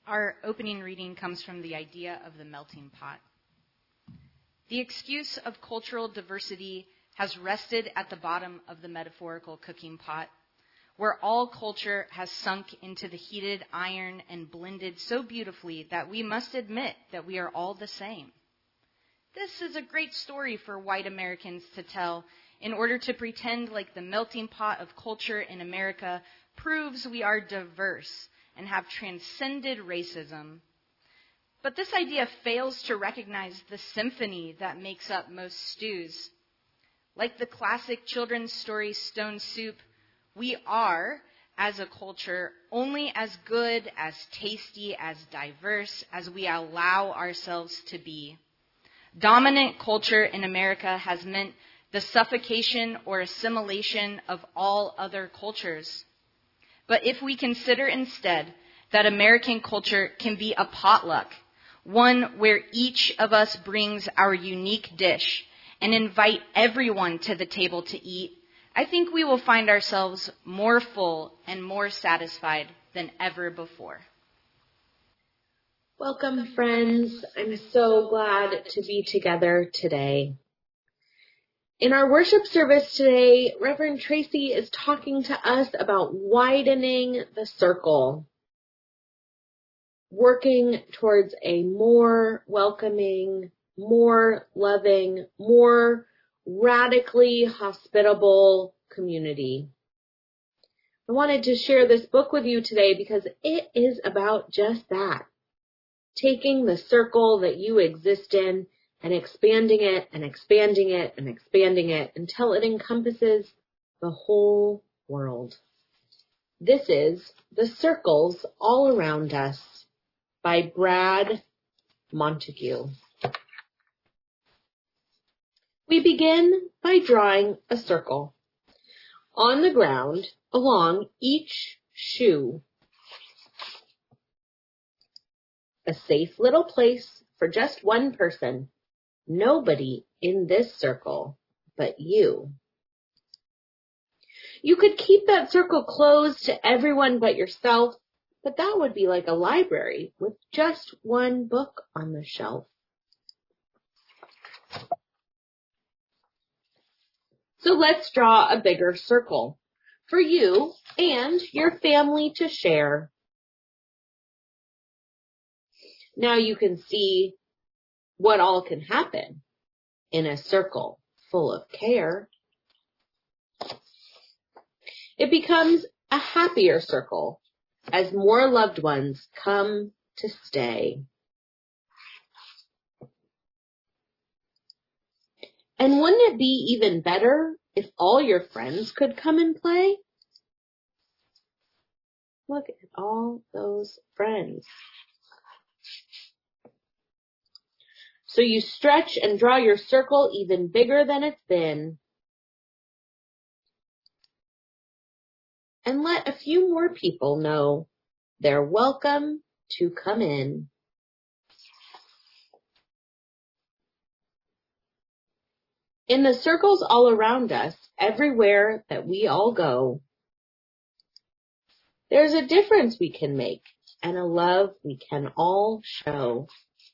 Our opening reading comes from the idea of the melting pot. The excuse of cultural diversity has rested at the bottom of the metaphorical cooking pot, where all culture has sunk into the heated iron and blended so beautifully that we must admit that we are all the same. This is a great story for white Americans to tell in order to pretend like the melting pot of culture in America proves we are diverse and have transcended racism. But this idea fails to recognize the symphony that makes up most stews. Like the classic children's story Stone Soup, we are, as a culture, only as good, as tasty, as diverse as we allow ourselves to be. Dominant culture in America has meant the suffocation or assimilation of all other cultures. But if we consider instead that American culture can be a potluck, one where each of us brings our unique dish and invite everyone to the table to eat, I think we will find ourselves more full and more satisfied than ever before. Welcome, friends. I'm so glad to be together today. In our worship service today, Reverend Tracy is talking to us about widening the circle, working towards a more welcoming, more loving, more radically hospitable community. I wanted to share this book with you today because it is about just that. Taking the circle that you exist in and expanding it and expanding it and expanding it until it encompasses the whole world. This is The Circles All Around Us by Brad Montague. We begin by drawing a circle on the ground along each shoe. A safe little place for just one person. Nobody in this circle but you. You could keep that circle closed to everyone but yourself, but that would be like a library with just one book on the shelf. So let's draw a bigger circle for you and your family to share. Now you can see what all can happen in a circle full of care. It becomes a happier circle as more loved ones come to stay. And wouldn't it be even better if all your friends could come and play? Look at all those friends. So you stretch and draw your circle even bigger than it's been. And let a few more people know they're welcome to come in. In the circles all around us, everywhere that we all go, there's a difference we can make and a love we can all show.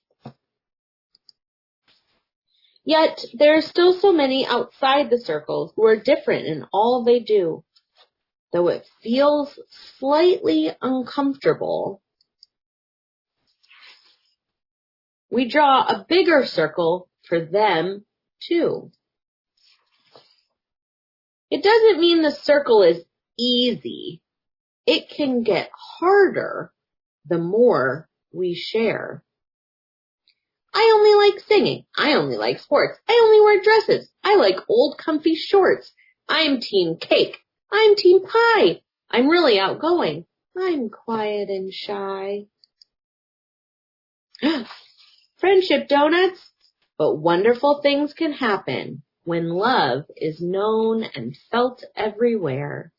Yet there are still so many outside the circles who are different in all they do. Though it feels slightly uncomfortable, we draw a bigger circle for them too. It doesn't mean the circle is easy. It can get harder the more we share. I only like singing. I only like sports. I only wear dresses. I like old comfy shorts. I'm team cake. I'm team pie. I'm really outgoing. I'm quiet and shy. Friendship donuts. But wonderful things can happen when love is known and felt everywhere.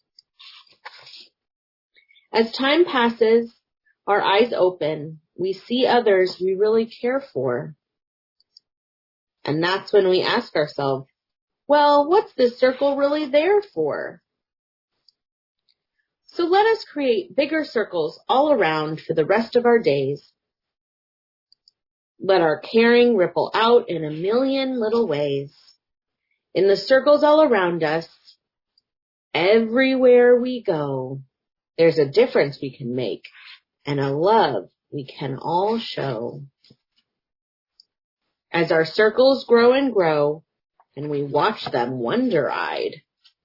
As time passes, our eyes open. We see others we really care for. And that's when we ask ourselves, well, what's this circle really there for? So let us create bigger circles all around for the rest of our days. Let our caring ripple out in a million little ways. In the circles all around us, everywhere we go, there's a difference we can make and a love we can all show. As our circles grow and grow, and we watch them wonder-eyed,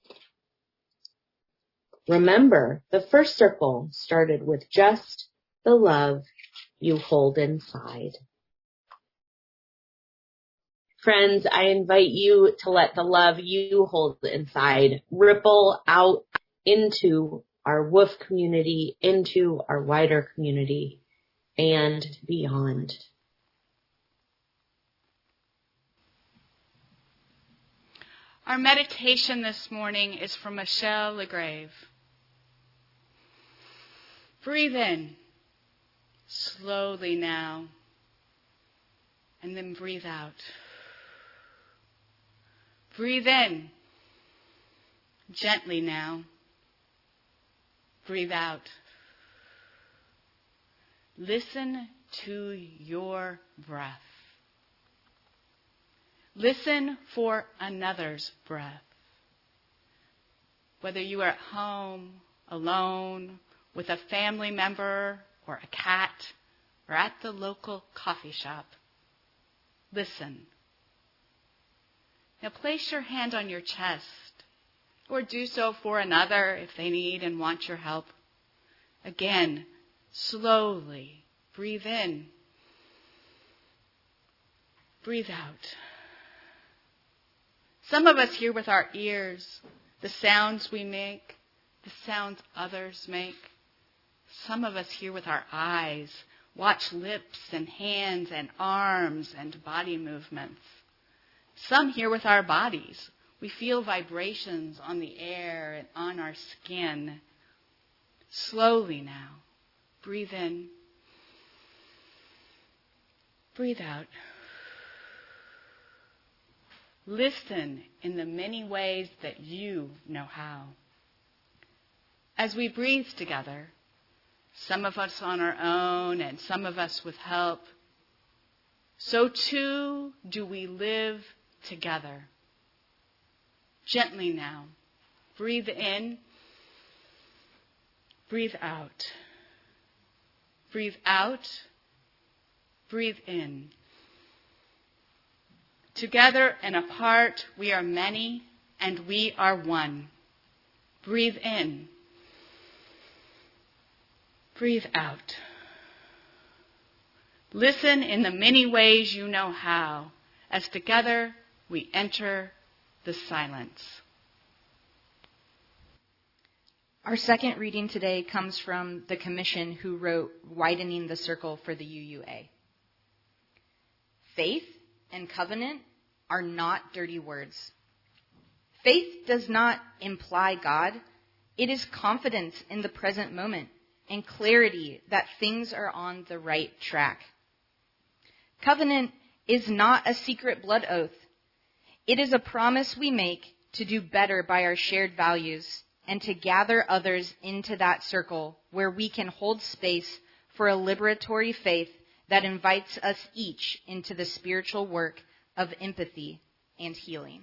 remember, the first circle started with just the love you hold inside. Friends, I invite you to let the love you hold inside ripple out into our WOOF community, into our wider community, and beyond. Our meditation this morning is from Michelle LeGrave. Breathe in, slowly now, and then breathe out. Breathe in, gently now. Breathe out. Listen to your breath. Listen for another's breath. Whether you are at home, alone, with a family member or a cat, or at the local coffee shop, listen. Now place your hand on your chest, or do so for another if they need and want your help. Again, slowly breathe in. Breathe out. Some of us hear with our ears the sounds we make, the sounds others make. Some of us hear with our eyes, watch lips and hands and arms and body movements. Some hear with our bodies. We feel vibrations on the air and on our skin. Slowly now, breathe in. Breathe out. Listen in the many ways that you know how. As we breathe together, some of us on our own and some of us with help, so too do we live together. Gently now, breathe in, breathe out. Breathe out, breathe in. Together and apart, we are many and we are one. Breathe in. Breathe out. Listen in the many ways you know how, as together we enter the silence. Our second reading today comes from the commission who wrote Widening the Circle for the UUA. Faith and covenant are not dirty words. Faith does not imply God. It is confidence in the present moment and clarity that things are on the right track. Covenant is not a secret blood oath. It is a promise we make to do better by our shared values and to gather others into that circle where we can hold space for a liberatory faith that invites us each into the spiritual work of empathy and healing.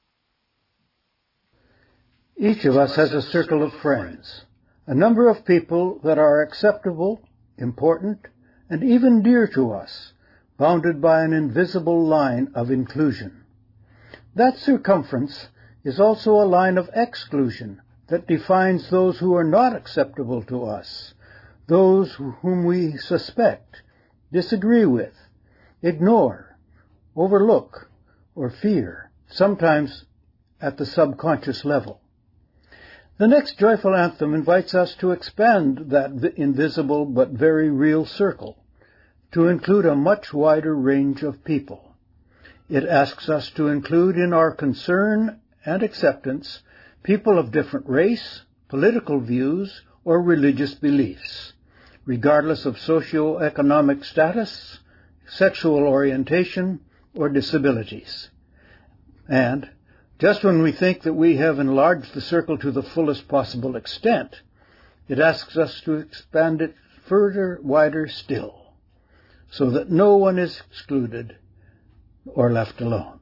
Each of us has a circle of friends, a number of people that are acceptable, important, and even dear to us, bounded by an invisible line of inclusion. That circumference is also a line of exclusion that defines those who are not acceptable to us, those whom we suspect, disagree with, ignore, overlook, or fear, sometimes at the subconscious level. The next joyful anthem invites us to expand that invisible but very real circle, to include a much wider range of people. It asks us to include in our concern and acceptance people of different race, political views, or religious beliefs, regardless of socioeconomic status, sexual orientation, or disabilities. And just when we think that we have enlarged the circle to the fullest possible extent, It asks us to expand it further, wider still, so that no one is excluded or left alone.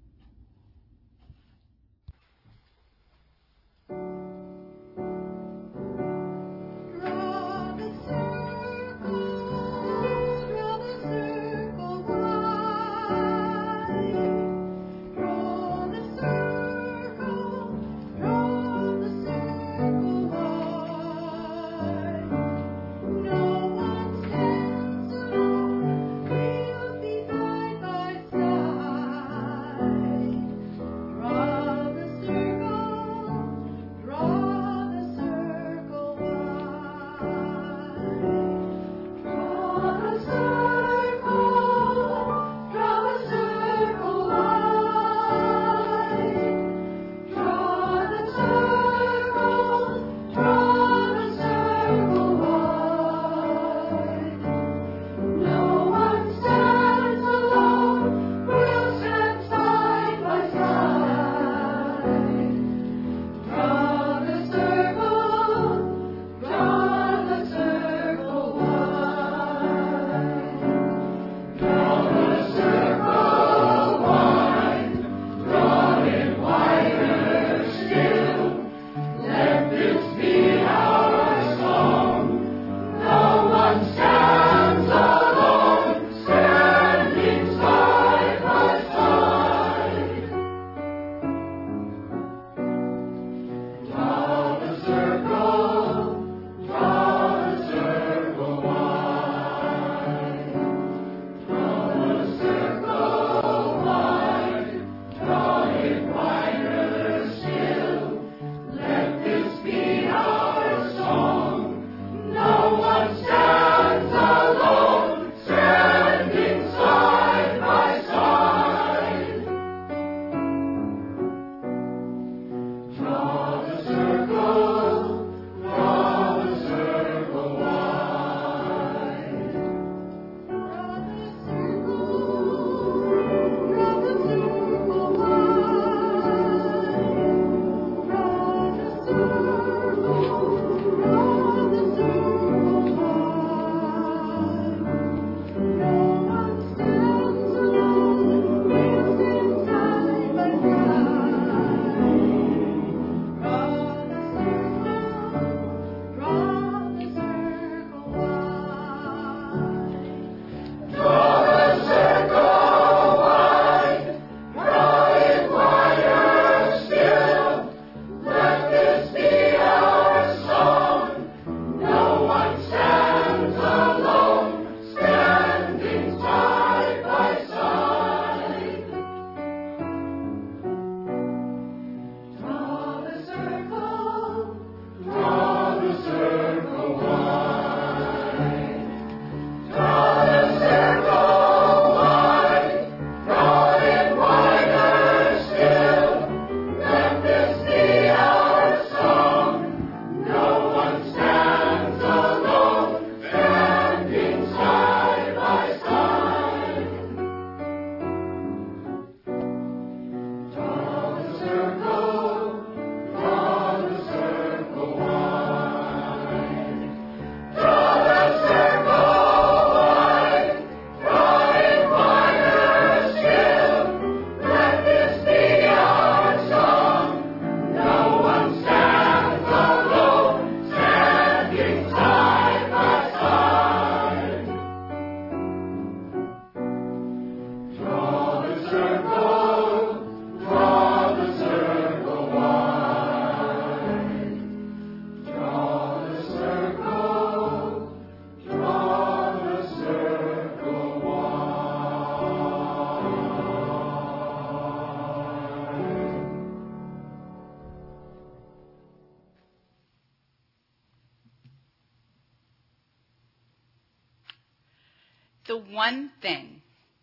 The one thing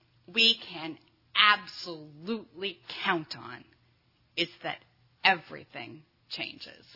we can absolutely count on is that everything changes.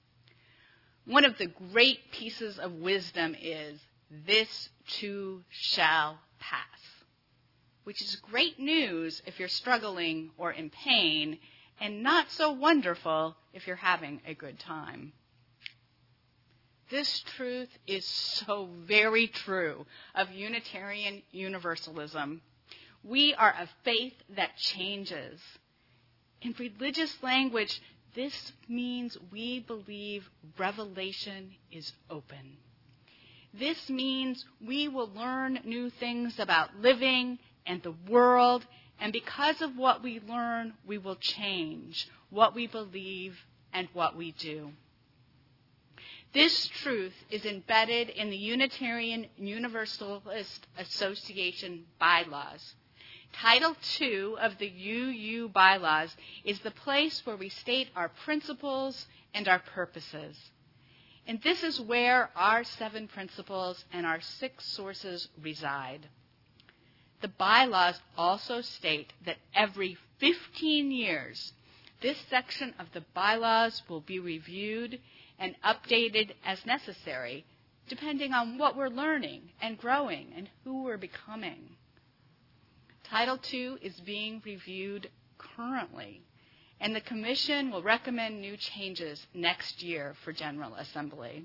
One of the great pieces of wisdom is, this too shall pass, which is great news if you're struggling or in pain, and not so wonderful if you're having a good time. This truth is so very true of Unitarian Universalism. We are a faith that changes. In religious language, this means we believe revelation is open. This means we will learn new things about living and the world, and because of what we learn, we will change what we believe and what we do. This truth is embedded in the Unitarian Universalist Association bylaws. Title II of the UU bylaws is the place where we state our principles and our purposes. And this is where our 7 principles and our 6 sources reside. The bylaws also state that every 15 years, this section of the bylaws will be reviewed and updated as necessary, depending on what we're learning and growing and who we're becoming. Title II is being reviewed currently, and the Commission will recommend new changes next year for General Assembly.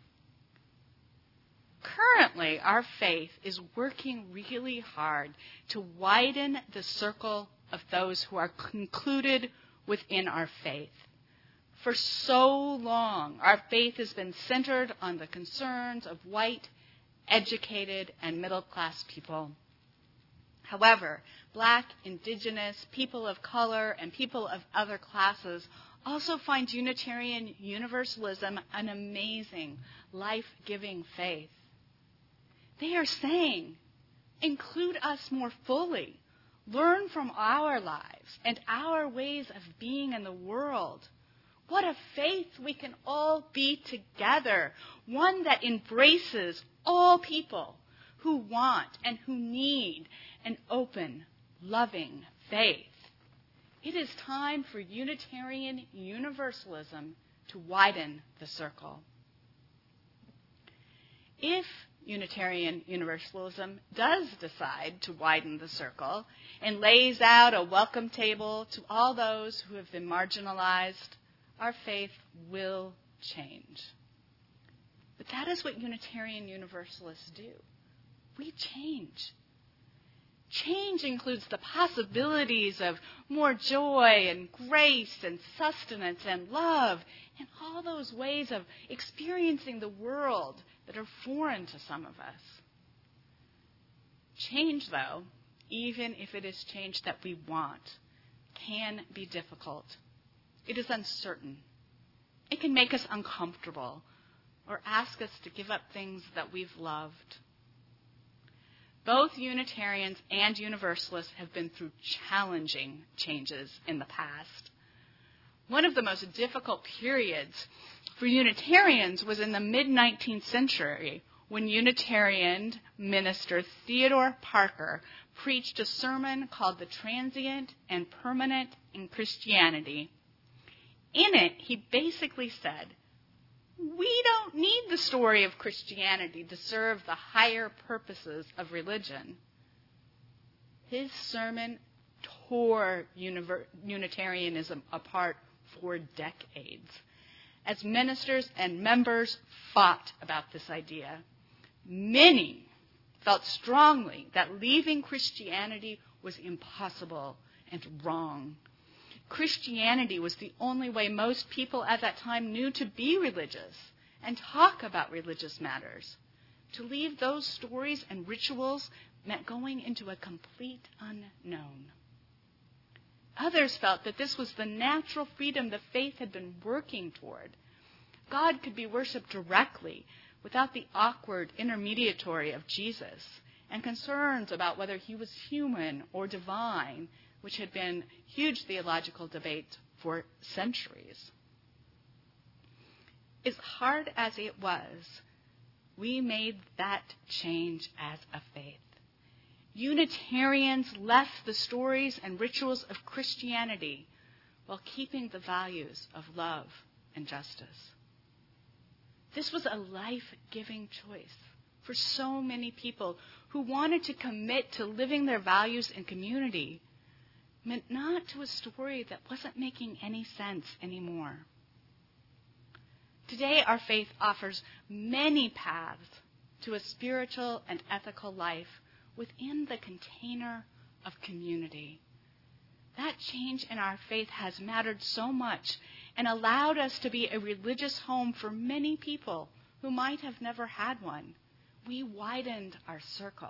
Currently, our faith is working really hard to widen the circle of those who are included within our faith. For so long, our faith has been centered on the concerns of white, educated, and middle-class people. However, Black, Indigenous, people of color, and people of other classes also find Unitarian Universalism an amazing, life-giving faith. They are saying, include us more fully. Learn from our lives and our ways of being in the world. What a faith we can all be together, one that embraces all people who want and who need an open, loving faith. It is time for Unitarian Universalism to widen the circle. If Unitarian Universalism does decide to widen the circle and lays out a welcome table to all those who have been marginalized, our faith will change. But that is what Unitarian Universalists do. We change. Change includes the possibilities of more joy and grace and sustenance and love and all those ways of experiencing the world that are foreign to some of us. Change, though, even if it is change that we want, can be difficult. It is uncertain. It can make us uncomfortable or ask us to give up things that we've loved. Both Unitarians and Universalists have been through challenging changes in the past. One of the most difficult periods for Unitarians was in the mid-19th century when Unitarian minister Theodore Parker preached a sermon called The Transient and Permanent in Christianity. In it, he basically said, we don't need the story of Christianity to serve the higher purposes of religion. His sermon tore Unitarianism apart for decades, as ministers and members fought about this idea. Many felt strongly that leaving Christianity was impossible and wrong. Christianity was the only way most people at that time knew to be religious and talk about religious matters. To leave those stories and rituals meant going into a complete unknown. Others felt that this was the natural freedom the faith had been working toward. God could be worshipped directly without the awkward intermediary of Jesus and concerns about whether he was human or divine, which had been huge theological debates for centuries. As hard as it was, we made that change as a faith. Unitarians left the stories and rituals of Christianity while keeping the values of love and justice. This was a life-giving choice for so many people who wanted to commit to living their values in community, meant not to a story that wasn't making any sense anymore. Today, our faith offers many paths to a spiritual and ethical life within the container of community. That change in our faith has mattered so much and allowed us to be a religious home for many people who might have never had one. We widened our circle.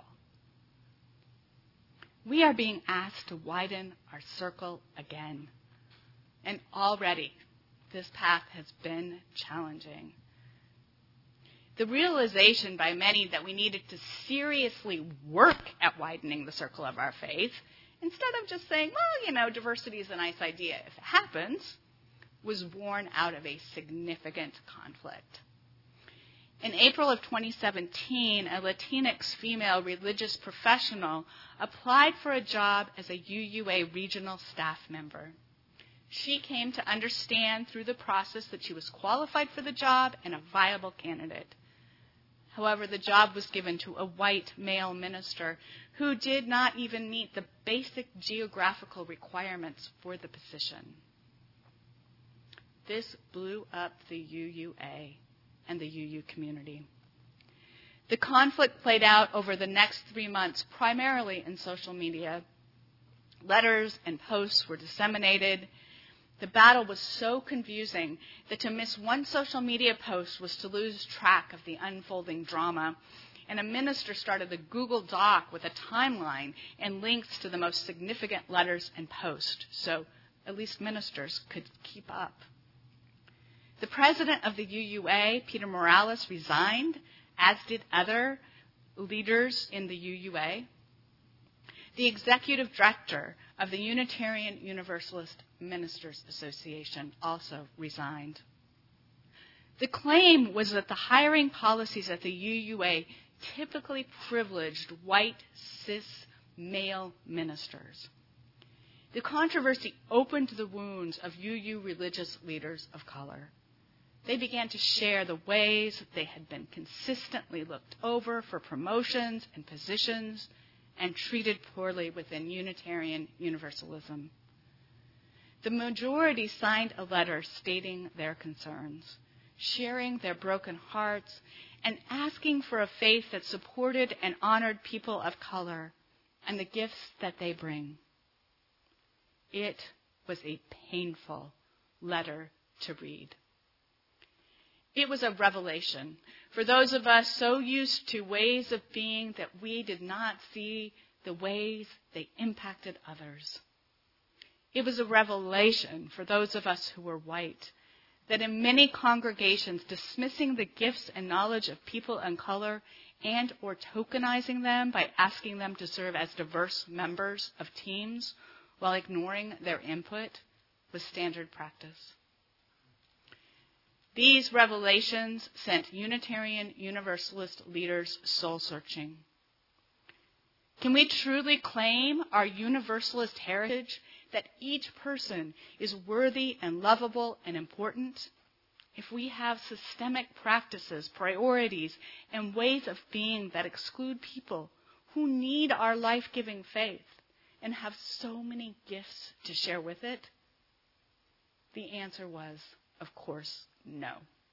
We are being asked to widen our circle again. And already, this path has been challenging. The realization by many that we needed to seriously work at widening the circle of our faith, instead of just saying, well, diversity is a nice idea if it happens, was born out of a significant conflict. In April of 2017, a Latinx female religious professional applied for a job as a UUA regional staff member. She came to understand through the process that she was qualified for the job and a viable candidate. However, the job was given to a white male minister who did not even meet the basic geographical requirements for the position. This blew up the UUA and the UU community. The conflict played out over the next 3 months, primarily in social media. Letters and posts were disseminated. The battle was so confusing that to miss one social media post was to lose track of the unfolding drama. And a minister started a Google Doc with a timeline and links to the most significant letters and posts, so at least ministers could keep up. The president of the UUA, Peter Morales, resigned, as did other leaders in the UUA. The executive director of the Unitarian Universalist Ministers Association also resigned. The claim was that the hiring policies at the UUA typically privileged white, cis, male ministers. The controversy opened the wounds of UU religious leaders of color. They began to share the ways that they had been consistently looked over for promotions and positions and treated poorly within Unitarian Universalism. The majority signed a letter stating their concerns, sharing their broken hearts, and asking for a faith that supported and honored people of color and the gifts that they bring. It was a painful letter to read. It was a revelation for those of us so used to ways of being that we did not see the ways they impacted others. It was a revelation for those of us who were white that in many congregations, dismissing the gifts and knowledge of people of color and or tokenizing them by asking them to serve as diverse members of teams while ignoring their input was standard practice. These revelations sent Unitarian Universalist leaders soul-searching. Can we truly claim our Universalist heritage that each person is worthy and lovable and important if we have systemic practices, priorities, and ways of being that exclude people who need our life-giving faith and have so many gifts to share with it? The answer was, of course, no.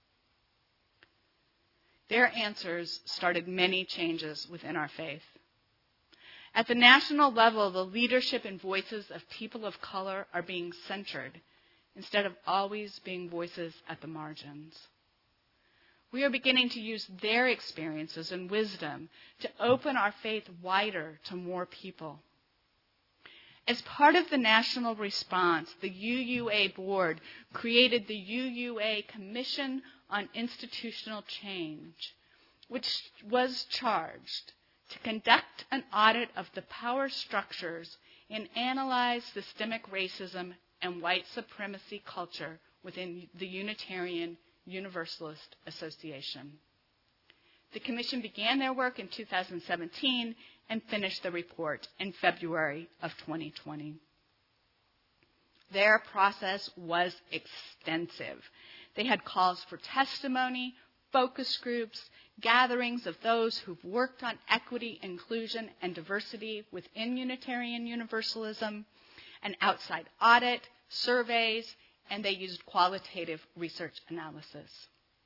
Their answers started many changes within our faith. At the national level, the leadership and voices of people of color are being centered instead of always being voices at the margins. We are beginning to use their experiences and wisdom to open our faith wider to more people. As part of the national response, the UUA board created the UUA Commission on Institutional Change, which was charged to conduct an audit of the power structures and analyze systemic racism and white supremacy culture within the Unitarian Universalist Association. The commission began their work in 2017 and finished the report in February of 2020. Their process was extensive. They had calls for testimony, focus groups, gatherings of those who've worked on equity, inclusion, and diversity within Unitarian Universalism, an outside audit, surveys, and they used qualitative research analysis.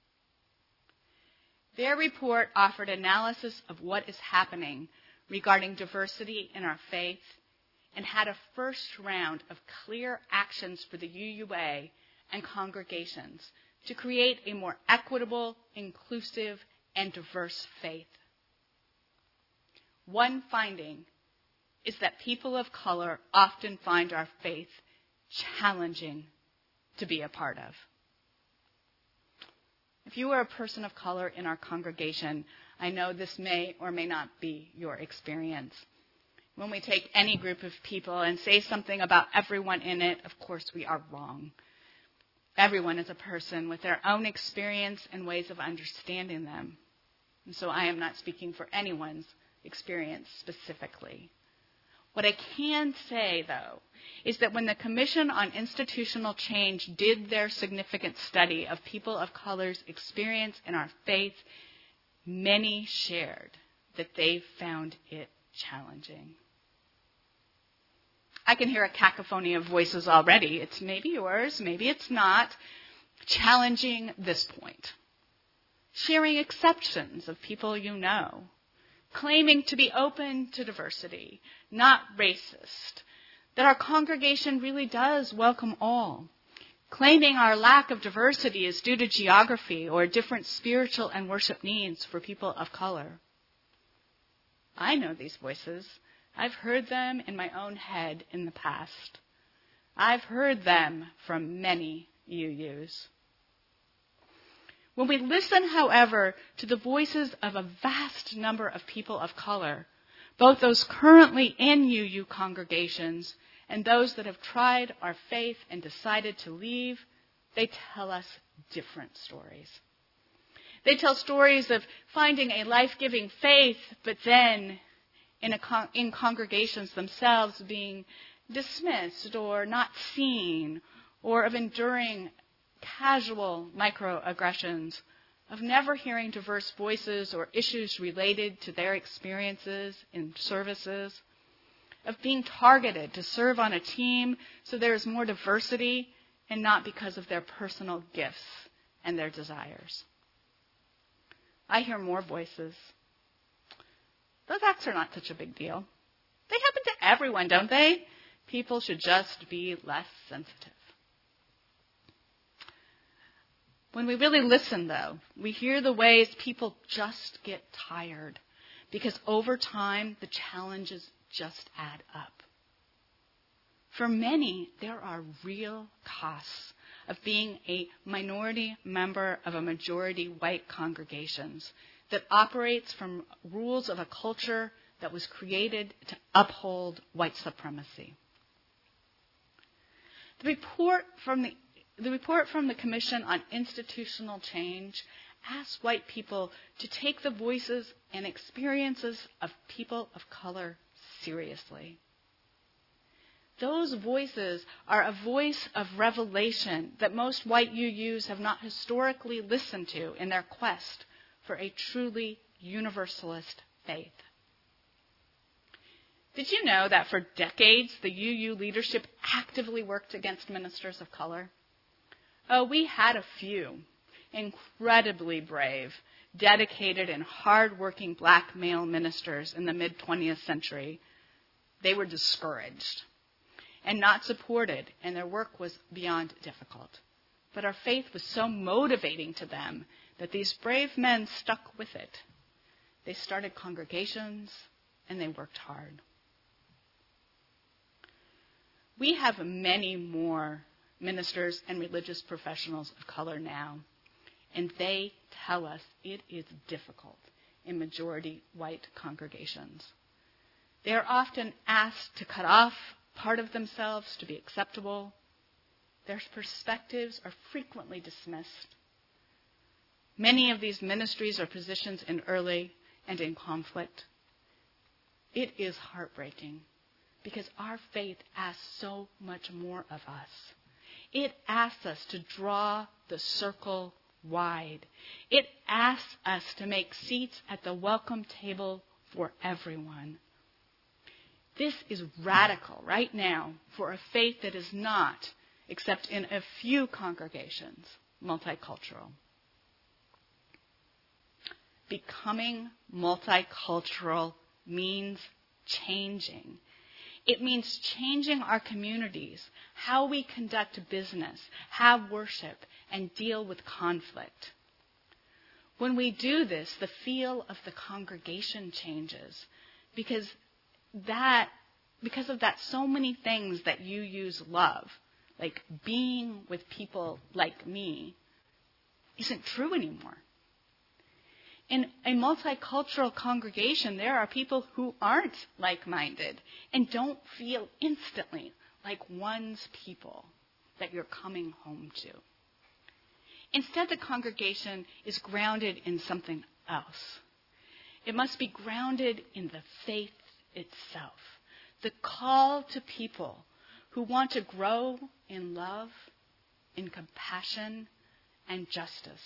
Their report offered analysis of what is happening regarding diversity in our faith and had a first round of clear actions for the UUA and congregations to create a more equitable, inclusive, and diverse faith. One finding is that people of color often find our faith challenging to be a part of. If you are a person of color in our congregation, I know this may or may not be your experience. When we take any group of people and say something about everyone in it, of course we are wrong. Everyone is a person with their own experience and ways of understanding them. And so I am not speaking for anyone's experience specifically. What I can say, though, is that when the Commission on Institutional Change did their significant study of people of color's experience in our faith, many shared that they found it challenging. I can hear a cacophony of voices already. It's maybe yours, maybe it's not. Challenging this point. Sharing exceptions of people you know. Claiming to be open to diversity, not racist. That our congregation really does welcome all. Claiming our lack of diversity is due to geography or different spiritual and worship needs for people of color. I know these voices. I've heard them in my own head in the past. I've heard them from many UUs. When we listen, however, to the voices of a vast number of people of color, both those currently in UU congregations and those that have tried our faith and decided to leave, they tell us different stories. They tell stories of finding a life-giving faith, but then in congregations themselves being dismissed or not seen, or of enduring casual microaggressions, of never hearing diverse voices or issues related to their experiences in services, of being targeted to serve on a team so there is more diversity and not because of their personal gifts and their desires. I hear more voices. Those acts are not such a big deal. They happen to everyone, don't they? People should just be less sensitive. When we really listen, though, we hear the ways people just get tired because over time the challenges just add up. For many, there are real costs of being a minority member of a majority white congregations that operates from rules of a culture that was created to uphold white supremacy. The report from the Commission on Institutional Change asks white people to take the voices and experiences of people of color seriously. Those voices are a voice of revelation that most white UUs have not historically listened to in their quest for a truly universalist faith. Did you know that for decades the UU leadership actively worked against ministers of color? Oh, we had a few incredibly brave, dedicated, and hardworking black male ministers in the mid-20th century. They were discouraged and not supported, and their work was beyond difficult. But our faith was so motivating to them that these brave men stuck with it. They started congregations, and they worked hard. We have many more ministers and religious professionals of color now, and they tell us it is difficult in majority white congregations. They are often asked to cut off part of themselves to be acceptable. Their perspectives are frequently dismissed. Many of these ministries are positions in early and in conflict. It is heartbreaking because our faith asks so much more of us. It asks us to draw the circle wide. It asks us to make seats at the welcome table for everyone. This is radical right now for a faith that is not, except in a few congregations, multicultural. becoming multicultural means changing. It means changing our communities, how we conduct business, have worship, and deal with conflict. When we do this, the feel of the congregation changes because of that, so many things that you use love, like being with people like me, isn't true anymore. In a multicultural congregation, there are people who aren't like-minded and don't feel instantly like one's people that you're coming home to. Instead, the congregation is grounded in something else. It must be grounded in the faith itself, the call to people who want to grow in love, in compassion, and justice.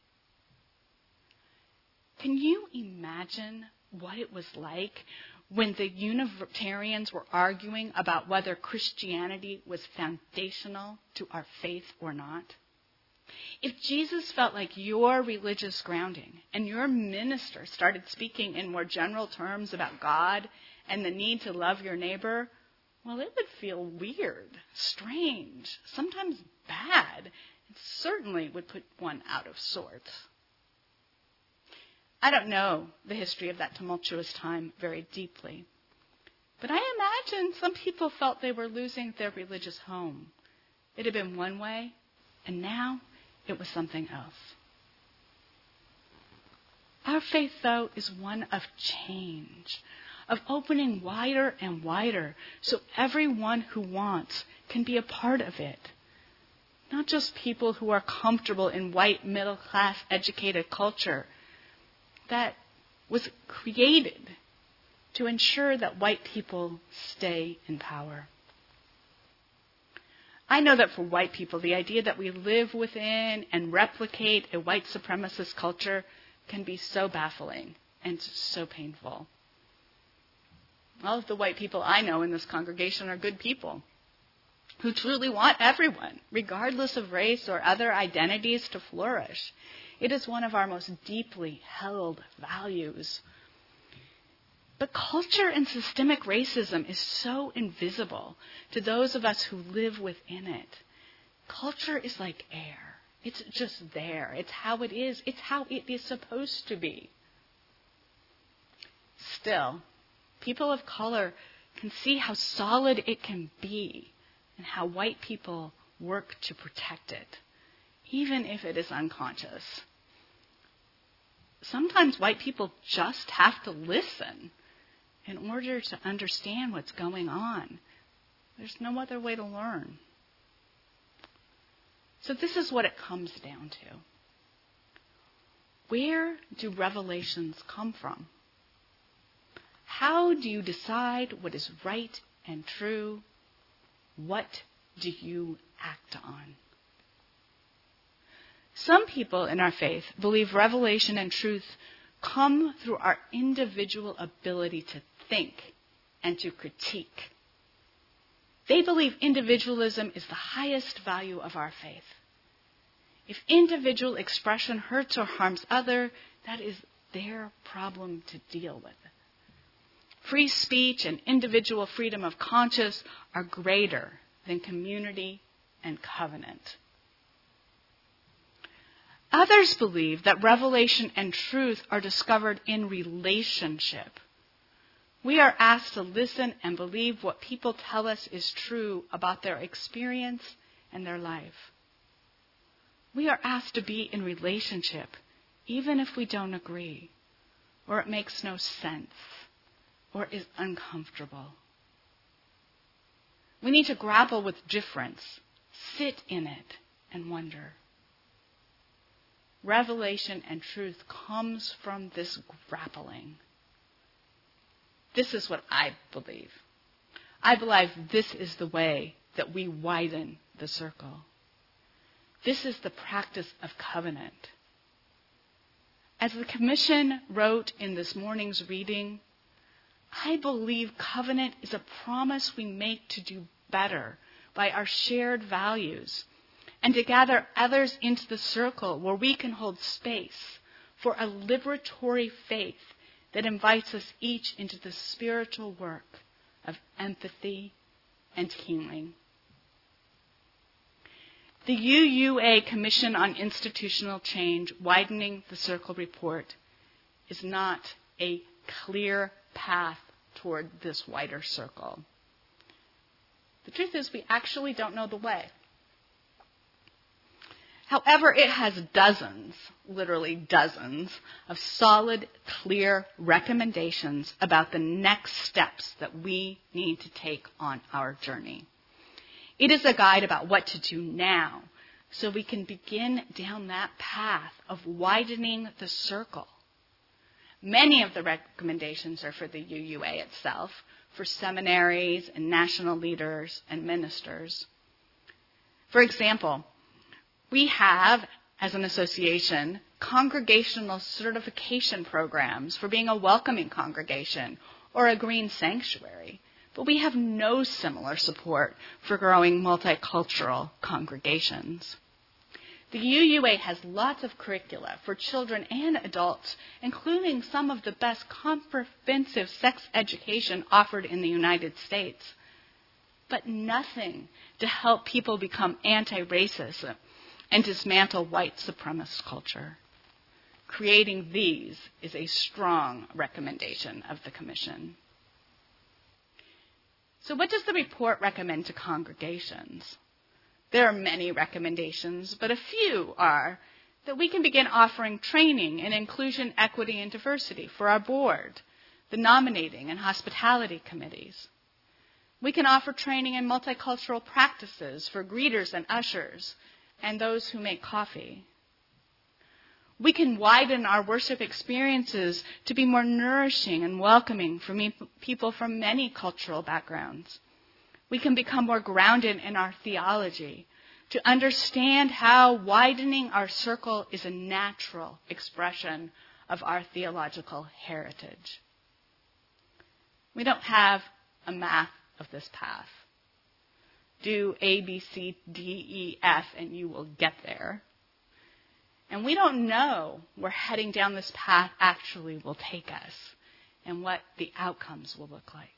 Can you imagine what it was like when the Unitarians were arguing about whether Christianity was foundational to our faith or not? If Jesus felt like your religious grounding and your minister started speaking in more general terms about God and the need to love your neighbor, well, it would feel weird, strange, sometimes bad, and certainly would put one out of sorts. I don't know the history of that tumultuous time very deeply, but I imagine some people felt they were losing their religious home. It had been one way, and now it was something else. Our faith, though, is one of change, of opening wider and wider so everyone who wants can be a part of it. Not just people who are comfortable in white, middle-class, educated culture that was created to ensure that white people stay in power. I know that for white people, the idea that we live within and replicate a white supremacist culture can be so baffling and so painful. All of the white people I know in this congregation are good people who truly want everyone, regardless of race or other identities, to flourish. It is one of our most deeply held values. But culture and systemic racism is so invisible to those of us who live within it. Culture is like air. It's just there. It's how it is. It's how it is supposed to be. Still, people of color can see how solid it can be and how white people work to protect it, even if it is unconscious. Sometimes white people just have to listen in order to understand what's going on. There's no other way to learn. So this is what it comes down to. Where do revelations come from? How do you decide what is right and true? What do you act on? Some people in our faith believe revelation and truth come through our individual ability to think and to critique. They believe individualism is the highest value of our faith. If individual expression hurts or harms others, that is their problem to deal with. Free speech and individual freedom of conscience are greater than community and covenant. Others believe that revelation and truth are discovered in relationship. We are asked to listen and believe what people tell us is true about their experience and their life. We are asked to be in relationship, even if we don't agree, or it makes no sense, or is uncomfortable. We need to grapple with difference, sit in it, and wonder. Revelation and truth comes from this grappling. This is what I believe. I believe this is the way that we widen the circle. This is the practice of covenant. As the commission wrote in this morning's reading, I believe covenant is a promise we make to do better by our shared values and to gather others into the circle where we can hold space for a liberatory faith that invites us each into the spiritual work of empathy and healing. The UUA Commission on Institutional Change, Widening the Circle report, is not a clear path toward this wider circle. The truth is, we actually don't know the way. However, it has dozens, literally dozens, of solid, clear recommendations about the next steps that we need to take on our journey. It is a guide about what to do now so we can begin down that path of widening the circle. Many of the recommendations are for the UUA itself, for seminaries and national leaders and ministers. For example, we have, as an association, congregational certification programs for being a welcoming congregation or a green sanctuary, but we have no similar support for growing multicultural congregations. The UUA has lots of curricula for children and adults, including some of the best comprehensive sex education offered in the United States, but nothing to help people become anti-racist and dismantle white supremacist culture. Creating these is a strong recommendation of the Commission. So what does the report recommend to congregations? There are many recommendations, but a few are that we can begin offering training in inclusion, equity, and diversity for our board, the nominating and hospitality committees. We can offer training in multicultural practices for greeters and ushers and those who make coffee. We can widen our worship experiences to be more nourishing and welcoming for people from many cultural backgrounds. We can become more grounded in our theology to understand how widening our circle is a natural expression of our theological heritage. We don't have a map of this path. Do A, B, C, D, E, F, and you will get there. And we don't know where heading down this path actually will take us and what the outcomes will look like.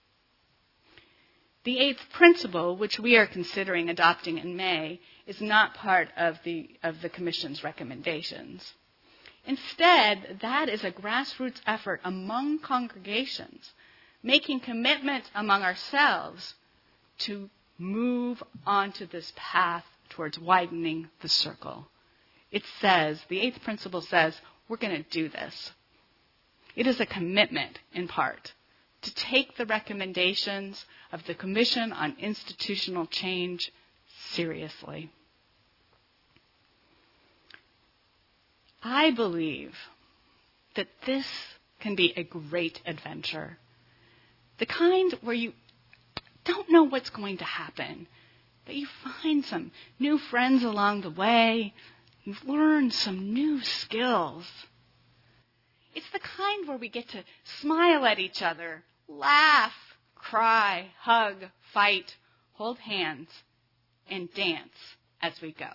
The eighth principle, which we are considering adopting in May, is not part of the Commission's recommendations. Instead, that is a grassroots effort among congregations, making commitments among ourselves to move onto this path towards widening the circle. It says, the eighth principle says, we're going to do this. It is a commitment, in part, to take the recommendations of the Commission on Institutional Change seriously. I believe that this can be a great adventure. The kind where you don't know what's going to happen, but you find some new friends along the way. You've learned some new skills. It's the kind where we get to smile at each other, laugh, cry, hug, fight, hold hands, and dance as we go.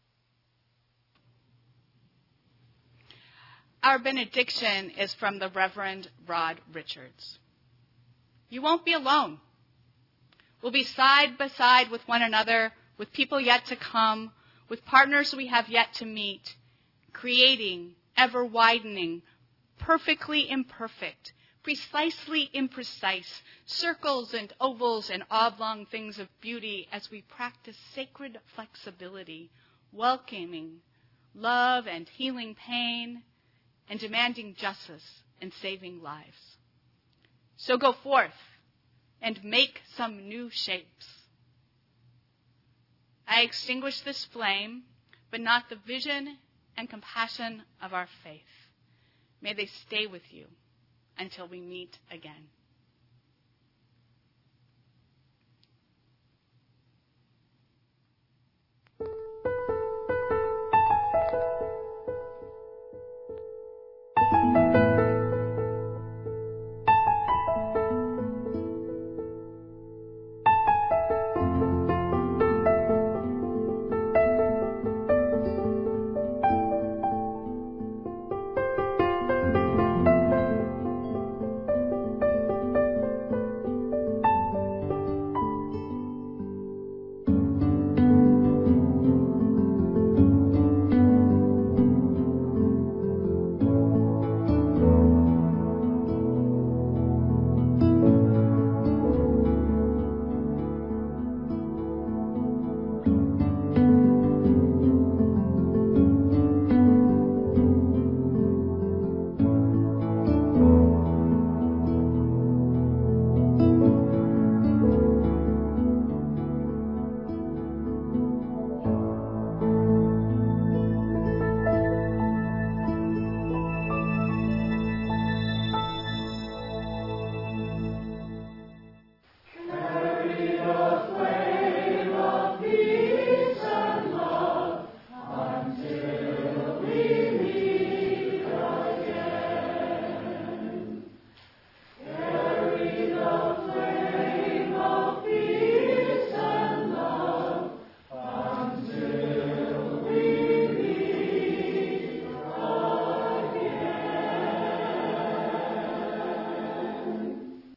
Our benediction is from the Reverend Rod Richards. You won't be alone. We'll be side by side with one another, with people yet to come, with partners we have yet to meet, creating, ever widening, perfectly imperfect, precisely imprecise, circles and ovals and oblong things of beauty as we practice sacred flexibility, welcoming love and healing pain, and demanding justice and saving lives. So go forth and make some new shapes. I extinguish this flame, but not the vision and compassion of our faith. May they stay with you until we meet again. of